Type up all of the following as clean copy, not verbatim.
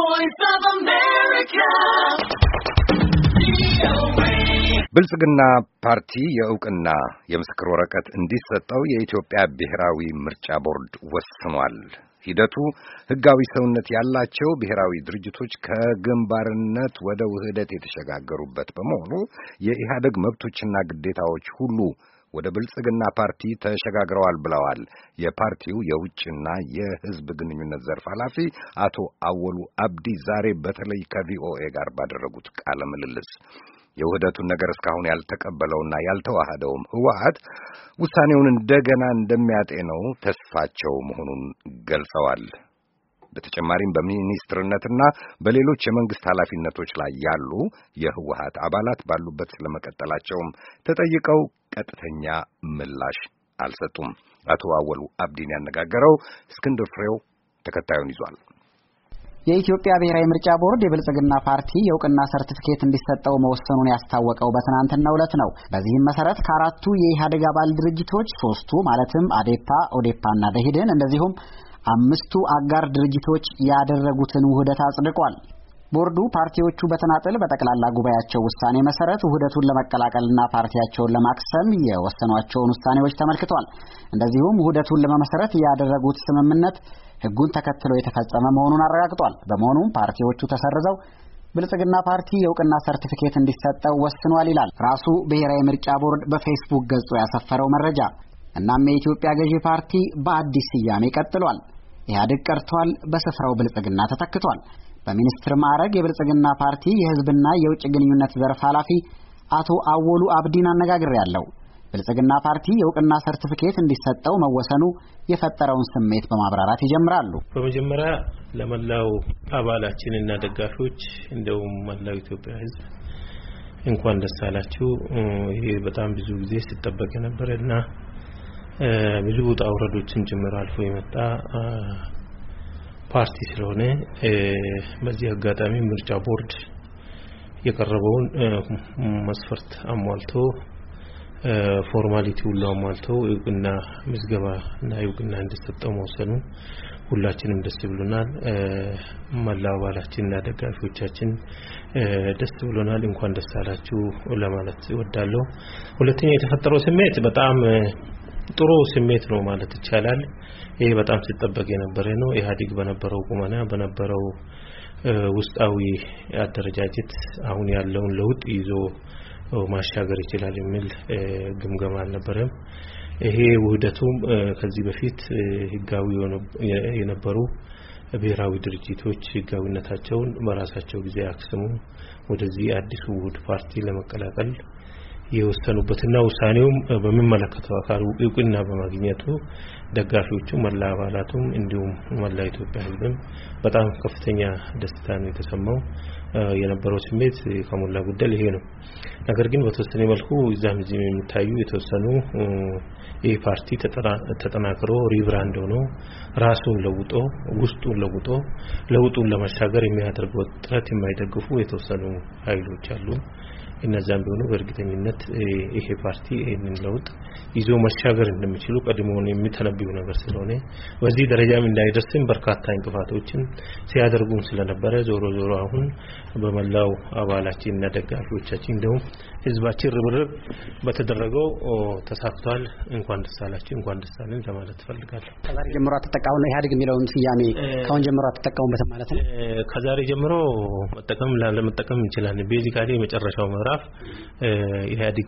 voice of America. ብልጽግና ፓርቲ የእውቅና የምስክር ወረቀት እንዲሰጠው የኢትዮጵያ ብሔራዊ ምርጫ ቦርድ ወስኗል። ሂደቱ ሕጋዊ ሰውነት ያላቸው ብሔራዊ ድርጅቶች ከግንባርነት ወደ ውህደት የተሸጋገሩበት በመሆኑ የኢህአደግ መብቶችና ግዴታዎች ሁሉ ወደ ብልጽግና ፓርቲ ተሸጋግረዋል ብለዋል የፓርቲው የውጭና የሕዝብ ግንኙነት ዘርፍ ኃላፊ አቶ አወሉ አብዲ ዛሬ በተለይ ከቪኦኤ ጋር ባደረጉት ቃለ ምልልስ። የውህደቱን ነገር እስካሁን ያልተቀበለውና ያልተዋሃደውም ህወሓት ውሳኔውን እንደገና እንደሚያጤነው ተስፋቸው መሆኑን ገልጸዋል። በተጨማሪም በሚኒስትርነትና በሌሎች የመንግስት ኃላፊነቶች ላይ ያሉ የህወሓት አባላት ባሉበት ስለመቀጠላቸውም ተጠይቀው ቀጥተኛ ምላሽ አልሰጡም። አቶ አወሉ አብዲን ያነጋገረው እስክንድር ፍሬው ተከታዩን ይዟል። የኢትዮጵያ ብሔራዊ ምርጫ ቦርድ የብልጽግና ፓርቲ የእውቅና ሰርቲፊኬት እንዲሰጠው መወሰኑን ያስታወቀው በትናንትናው ዕለት ነው። በዚህም መሰረት ከአራቱ የኢህአዴግ አባል ድርጅቶች ሶስቱ ማለትም አዴፓ፣ ኦዴፓና ደኢህዴን እንደዚሁም አምስቱ አጋር ድርጅቶች ያደረጉትን ውህደት አጽድቋል። ቦርዱ ፓርቲዎቹ በተናጠል በጠቅላላ ጉባኤያቸው ውሳኔ መሰረት ውህደቱን ለመቀላቀልና ፓርቲያቸውን ለማክሰም የወሰኗቸውን ውሳኔዎች ተመልክቷል። እንደዚሁም ውህደቱን ለመመስረት ያደረጉት ስምምነት ሕጉን ተከትሎ የተፈጸመ መሆኑን አረጋግጧል። በመሆኑም ፓርቲዎቹ ተሰርዘው ብልጽግና ፓርቲ የእውቅና ሰርቲፊኬት እንዲሰጠው ወስኗል ይላል ራሱ ብሔራዊ ምርጫ ቦርድ በፌስቡክ ገጹ ያሰፈረው መረጃ። እናም የኢትዮጵያ ገዢ ፓርቲ በአዲስ ስያሜ ቀጥሏል። ኢህአዴግ ቀርቷል፣ በስፍራው ብልጽግና ተተክቷል። በሚኒስትር ማዕረግ የብልጽግና ፓርቲ የህዝብና የውጭ ግንኙነት ዘርፍ ኃላፊ አቶ አወሉ አብዲን አነጋግሬያለሁ። ብልጽግና ፓርቲ የእውቅና ሰርቲፊኬት እንዲሰጠው መወሰኑ የፈጠረውን ስሜት በማብራራት ይጀምራሉ። በመጀመሪያ ለመላው አባላችንና ደጋፊዎች እንደውም መላው ኢትዮጵያ ህዝብ እንኳን ደስ አላችሁ። ይሄ በጣም ብዙ ጊዜ ሲጠበቅ የነበረና ብዙ ውጣ ውረዶችን ጭምር አልፎ የመጣ ፓርቲ ስለሆነ በዚህ አጋጣሚ ምርጫ ቦርድ የቀረበውን መስፈርት አሟልቶ ፎርማሊቲ ሁሉ አሟልቶ እውቅና ምዝገባ እና እውቅና እንዲሰጠው መወሰኑ ሁላችንም ደስ ብሎናል። መላው አባላችንና ደጋፊዎቻችን ደስ ብሎናል። እንኳን ደስ አላችሁ ለማለት እወዳለሁ። ሁለተኛ የተፈጠረው ስሜት በጣም ጥሩ ስሜት ነው ማለት ይቻላል። ይሄ በጣም ሲጠበቅ የነበረ ነው። ኢህአዴግ በነበረው ቁመና በነበረው ውስጣዊ አደረጃጀት አሁን ያለውን ለውጥ ይዞ ማሻገር ይችላል የሚል ግምገማ አልነበረም። ይሄ ውህደቱም ከዚህ በፊት ህጋዊ የነበሩ ብሔራዊ ድርጅቶች ህጋዊነታቸውን በራሳቸው ጊዜ አክስሙ ወደዚህ አዲሱ ውህድ ፓርቲ ለመቀላቀል የወሰኑበትና ውሳኔውም በሚመለከተው አካል እውቅና በማግኘቱ ደጋፊዎቹ መላ አባላቱም እንዲሁም መላ ኢትዮጵያ ህዝብም በጣም ከፍተኛ ደስታ ነው የተሰማው። የነበረው ስሜት ከሞላ ጎደል ይሄ ነው። ነገር ግን በተወሰነ መልኩ እዛም እዚህም የሚታዩ የተወሰኑ ይህ ፓርቲ ተጠናክሮ ሪብራንድ ሆኖ ራሱን ለውጦ ውስጡን ለውጦ ለውጡን ለማሻገር የሚያደርገው ጥረት የማይደግፉ የተወሰኑ ኃይሎች አሉ። እነዛም ቢሆኑ በእርግጠኝነት ይሄ ፓርቲ ይሄንን ለውጥ ይዞ መሻገር እንደሚችሉ ቀድሞውን የሚተነብዩ ነገር ስለሆነ በዚህ ደረጃም እንዳይደርስም በርካታ እንቅፋቶችን ሲያደርጉም ስለነበረ ዞሮ አሁን በመላው አባላችንና ደጋፊዎቻችን እንደውም ህዝባችን ርብርብ በተደረገው ተሳክቷል። እንኳን ደስ አላችሁ፣ እንኳን ደስ አለን ለማለት ፈልጋለሁ። ከዛሬ ጀምሮ ተጠቃሙ ነው ኢህአዴግ የሚለውን ስያሜ ካሁን ጀምሮ ተጠቃሙበት ማለት ነው። ከዛሬ ጀምሮ ለመጠቀም እንችላለን። ቤዚካሊ የመጨረሻው ምዕራፍ ኢህአዴግ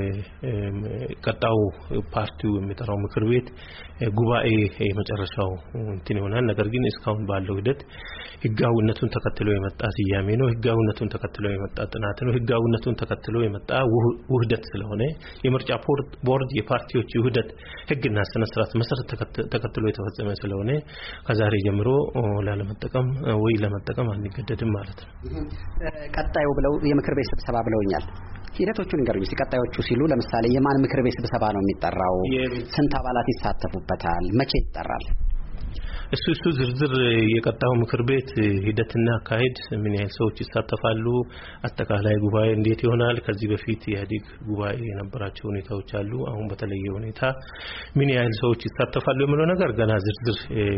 ቀጣው ፓርቲው የሚጠራው ምክር ቤት ጉባኤ የመጨረሻው እንትን ይሆናል። ነገር ግን እስካሁን ባለው ሂደት ህጋዊነቱን ተከትሎ የመጣ ስያሜ ነው። ህጋዊነቱን ተከትሎ የመጣ ጥናት ነው። ህጋዊነቱን ተከትሎ የመጣ ውህደት ስለሆነ የምርጫ ቦርድ የፓርቲዎች ውህደት ህግና ስነ ስርዓት መሰረት ተከትሎ የተፈጸመ ስለሆነ ከዛሬ ጀምሮ ላለመጠቀም ወይ ለመጠቀም አንገደድም ማለት ነው። ቀጣዩ ብለው የምክር ቤት ስብሰባ ብለውኛል። ሂደቶቹን ንገሩኝ። ቀጣዮቹ ሲሉ ለምሳሌ የማን ምክር ቤት ስብሰባ ነው የሚጠራው? ስንት አባላት ይሳተፉበታል? መቼ ይጠራል? እሱ ዝርዝር የቀጣው ምክር ቤት ሂደትና አካሄድ ምን ያህል ሰዎች ይሳተፋሉ አጠቃላይ ጉባኤ እንዴት ይሆናል ከዚህ በፊት የኢህአዴግ ጉባኤ የነበራቸው ሁኔታዎች አሉ አሁን በተለየ ሁኔታ ምን ያህል ሰዎች ይሳተፋሉ የሚለው ነገር ገና ዝርዝር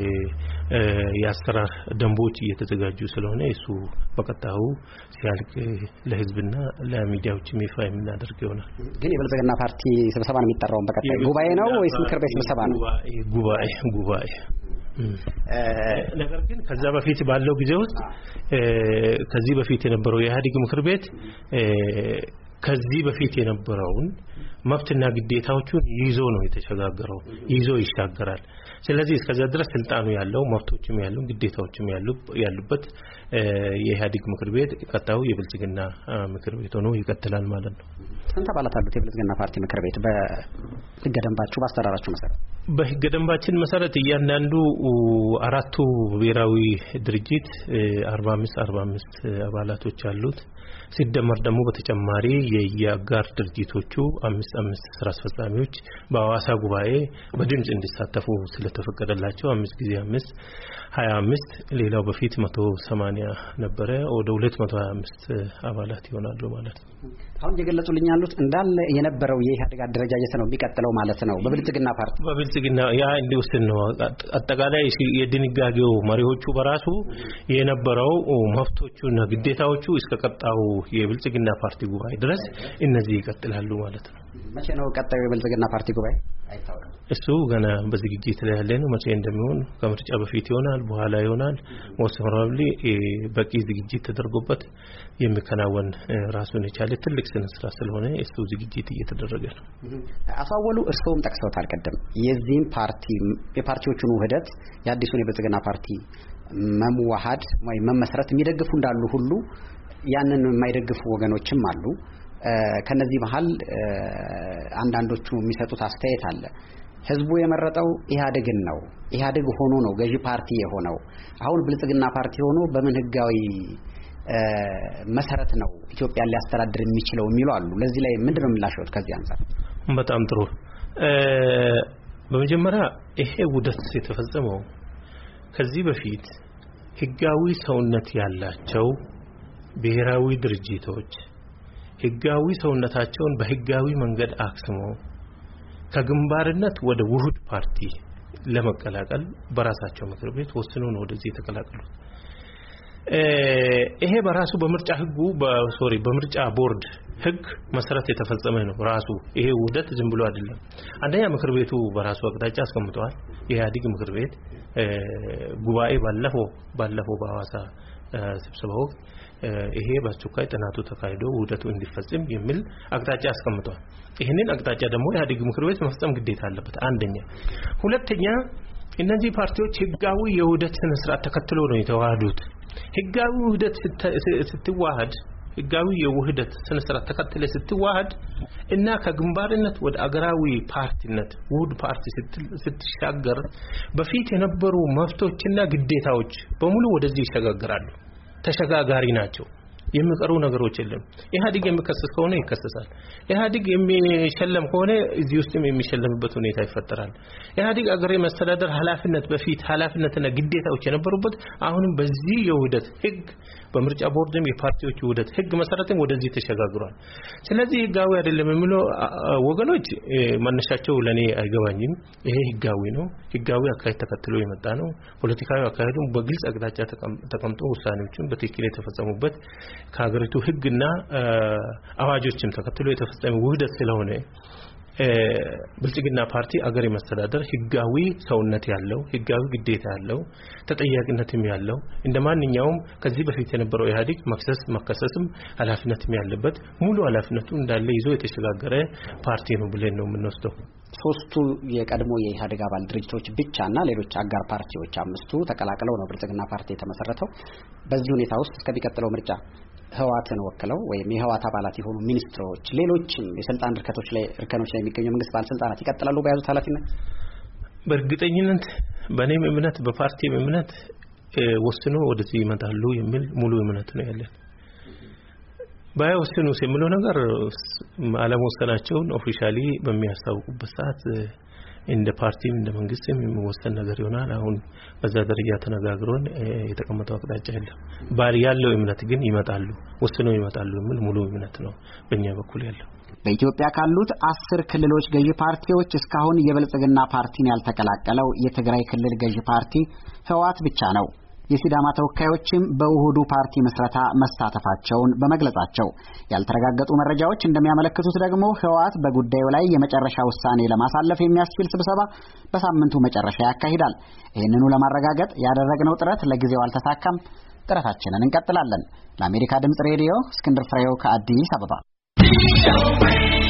የአሰራር ደንቦች እየተዘጋጁ ስለሆነ እሱ በቀጣው ሲያልቅ ለህዝብና ለሚዲያዎች ይፋ የምናደርገው ይሆናል ግን የብልጽግና ፓርቲ ስብሰባ ነው የሚጠራው በቀጣይ ጉባኤ ነው ወይስ ምክር ቤት ስብሰባ ነው ጉባኤ ነገር ግን ከዛ በፊት ባለው ጊዜ ውስጥ ከዚህ በፊት የነበረው የኢህአዴግ ምክር ቤት ከዚህ በፊት የነበረውን መብትና ግዴታዎቹን ይዞ ነው የተሸጋገረው ይዞ ይሻገራል ስለዚህ እስከዛ ድረስ ስልጣኑ ያለው መብቶችም ያሉ ግዴታዎችም ያሉበት የኢህአዴግ ምክር ቤት ቀጣው የብልጽግና ምክር ቤት ሆኖ ይቀጥላል ማለት ነው ስንት አባላት አሉት የብልጽግና ፓርቲ ምክር ቤት በህገ ደንባችሁ ባስተራራችሁ መሰረት በህገ ደንባችን መሰረት እያንዳንዱ አራቱ ብሔራዊ ድርጅት 45 አባላቶች አሉት ሲደመር ደግሞ በተጨማሪ የያጋር ድርጅቶቹ 5 ስራ አስፈጻሚዎች በአዋሳ ጉባኤ በድምጽ እንዲሳተፉ ስለተፈቀደላቸው 5 ጊዜ 5 25 ሌላው በፊት 180 ነበረ ወደ 225 አባላት ይሆናሉ ማለት ነው አሁን የገለጹልኝ ያሉት እንዳለ የነበረው የኢህአዴግ አደረጃጀት ነው የሚቀጥለው ማለት ነው በብልጽግና ፓርቲ በብልጽግና ያ እንዲወስን ነው አጠቃላይ የድንጋጌው መሪዎቹ በራሱ የነበረው መፍቶቹና ግዴታዎቹ እስከ ቀጣው የብልጽግና ፓርቲ ጉባኤ ድረስ እነዚህ ይቀጥላሉ ማለት ነው መቼ ነው ቀጣዩ የብልጽግና ፓርቲ ጉባኤ አይታወቅም እሱ ገና በዝግጅት ላይ ያለ ነው መቼ እንደሚሆን ከምርጫ በፊት ይሆናል በኋላ ይሆናል most probably በቂ ዝግጅት ተደርጎበት የሚከናወን ራሱን የቻለ ትልቅ ስራ ስለሆነ እሱ ዝግጅት እየተደረገ ነው አፋወሉ እርሶም ጠቅሰውታል ቀደም የዚህን ፓርቲ የፓርቲዎቹን ውህደት የአዲሱን የብልጽግና ፓርቲ መዋሃድ ወይ መመስረት የሚደግፉ እንዳሉ ሁሉ ያንን የማይደግፉ ወገኖችም አሉ ከነዚህ መሃል አንዳንዶቹ የሚሰጡት አስተያየት አለ ህዝቡ የመረጠው ኢህአዴግን ነው ኢህአዴግ ሆኖ ነው ገዢ ፓርቲ የሆነው አሁን ብልጽግና ፓርቲ ሆኖ በምን ህጋዊ መሰረት ነው ኢትዮጵያን ሊያስተዳድር የሚችለው የሚሉ አሉ ለዚህ ላይ ምንድነው ምላሽዎት ከዚህ አንፃር በጣም ጥሩ በመጀመሪያ ይሄ ውደት የተፈጸመው ከዚህ በፊት ህጋዊ ሰውነት ያላቸው ብሔራዊ ድርጅቶች ህጋዊ ሰውነታቸውን በህጋዊ መንገድ አክስመው ከግንባርነት ወደ ውህድ ፓርቲ ለመቀላቀል በራሳቸው ምክር ቤት ወስነው ነው ወደዚህ የተቀላቀሉት ይሄ በራሱ በምርጫ ህጉ በምርጫ ቦርድ ህግ መሰረት የተፈጸመ ነው ራሱ ይሄ ውህደት ዝም ብሎ አይደለም አንደኛ ምክር ቤቱ በራሱ አቅጣጫ አስቀምጧል የኢህአዴግ ምክር ቤት ጉባኤ ባለፈው በአዋሳ ስብሰባው ይሄ በአስቸኳይ ጥናቱ ተካሂዶ ውህደቱ እንዲፈጸም የሚል አቅጣጫ አስቀምጧል ይሄንን አቅጣጫ ደግሞ የኢህአዴግ ምክር ቤት መፈጸም ግዴታ አለበት አንደኛ ሁለተኛ እነዚህ ፓርቲዎች ህጋዊ የውህደት ስነ ስርዓት ተከትሎ ነው የተዋሃዱት ህጋዊ ውህደት ስትዋሃድ ህጋዊ የውህደት ስነ ስርዓት ተከትለ ስትዋሃድ እና ከግንባርነት ወደ አገራዊ ፓርቲነት ውህድ ፓርቲ ስትሻገር በፊት የነበሩ መብቶችና ግዴታዎች በሙሉ ወደዚህ ይሸጋግራሉ ተሸጋጋሪ ናቸው የሚቀሩ ነገሮች የለም ኢህአዴግ የሚከሰስ ከሆነ ይከሰሳል ኢህአዴግ የሚሸለም ከሆነ እዚህ ውስጥም የሚሸለምበት ሁኔታ ይፈጠራል ኢህአዴግ አገሬ መስተዳደር ኃላፊነት በፊት ኃላፊነትና ግዴታዎች የነበሩበት አሁንም በዚህ የውህደት ህግ በምርጫ ቦርድም የፓርቲዎች ውህደት ህግ መሰረትም ወደዚህ ተሸጋግሯል ስለዚህ ህጋዊ አይደለም የሚሉ ወገኖች ማንነሻቸው ለኔ አይገባኝም ይሄ ህጋዊ ነው ህጋዊ አካሄድ ተከትሎ የመጣ ነው ፖለቲካዊ አካሄዱም በግልጽ አቅጣጫ ተቀምጦ ውሳኔዎችን በትክክል የተፈጸሙበት ከሀገሪቱ ህግና አዋጆችም ተከትሎ የተፈጸመ ውህደት ስለሆነ ብልጽግና ፓርቲ አገር የመስተዳደር ህጋዊ ሰውነት ያለው ህጋዊ ግዴታ ያለው ተጠያቂነትም ያለው እንደማንኛውም ከዚህ በፊት የነበረው ኢህአዴግ መከሰስም ኃላፊነትም ያለበት ሙሉ ኃላፊነቱ እንዳለ ይዞ የተሸጋገረ ፓርቲ ነው ብለን ነው የምንወስደው ሶስቱ የቀድሞ የኢህአዴግ አባል ድርጅቶች ብቻና ሌሎች አጋር ፓርቲዎች አምስቱ ተቀላቅለው ነው ብልጽግና ፓርቲ የተመሰረተው በዚህ ሁኔታ ውስጥ እስከሚቀጥለው ምርጫ ህዋትን ወክለው ወይም የህዋት አባላት የሆኑ ሚኒስትሮች ሌሎችም የስልጣን እርከኖች ላይ የሚገኙ መንግስት ባለስልጣናት ይቀጥላሉ በያዙት ኃላፊነት በእርግጠኝነት በእኔም እምነት በፓርቲም እምነት ወስኖ ወደዚህ ይመጣሉ የሚል ሙሉ እምነት ነው ያለን ባይወስኑስ የሚለው ነገር አለመወሰናቸውን ኦፊሻሊ በሚያስታውቁበት ሰዓት እንደ ፓርቲም እንደ መንግስትም የሚወሰን ነገር ይሆናል። አሁን በዛ ደረጃ ተነጋግሮን የተቀመጠው አቅጣጫ የለም። ባሪ ያለው እምነት ግን ይመጣሉ ወስነው ይመጣሉ የሚል ሙሉ እምነት ነው በእኛ በኩል ያለው። በኢትዮጵያ ካሉት 10 ክልሎች ገዢ ፓርቲዎች እስካሁን የብልጽግና ፓርቲን ያልተቀላቀለው የትግራይ ክልል ገዢ ፓርቲ ህወሓት ብቻ ነው። የሲዳማ ተወካዮችም በውሁዱ ፓርቲ መስረታ መሳተፋቸውን በመግለጻቸው ያልተረጋገጡ መረጃዎች እንደሚያመለክቱት ደግሞ ህወሓት በጉዳዩ ላይ የመጨረሻ ውሳኔ ለማሳለፍ የሚያስችል ስብሰባ በሳምንቱ መጨረሻ ያካሂዳል። ይህንኑ ለማረጋገጥ ያደረግነው ጥረት ለጊዜው አልተሳካም። ጥረታችንን እንቀጥላለን። ለአሜሪካ ድምጽ ሬዲዮ እስክንድር ፍሬው ከአዲስ አበባ